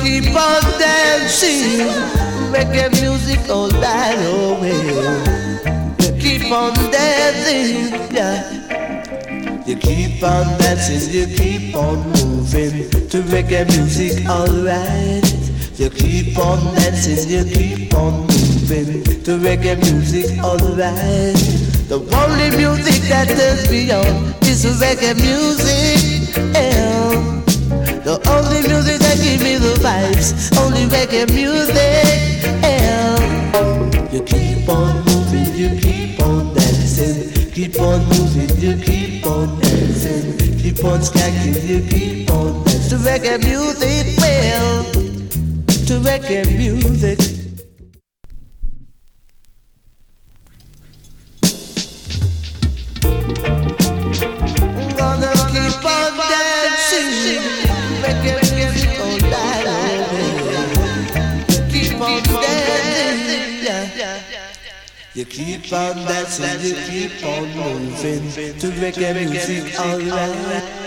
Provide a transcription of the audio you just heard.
keep on dancing, reggae music all night away. You keep on dancing, yeah. You keep on dancing, you keep on moving to reggae music, alright. You keep on dancing, you keep on moving to reggae music, alright. The only music that turns me on is reggae music, yeah. The only music that gives me the vibes, only reggae music, yeah. You keep on moving, you keep on dancing. Keep on moving, you keep on dancing. Keep on skanking, you keep on dancing. To reggae music, well, to reggae music. I'm gonna keep on dancing, reggae music all night away. Keep on dancing, yeah. You keep on dancing, you keep on moving to reggae music, alright.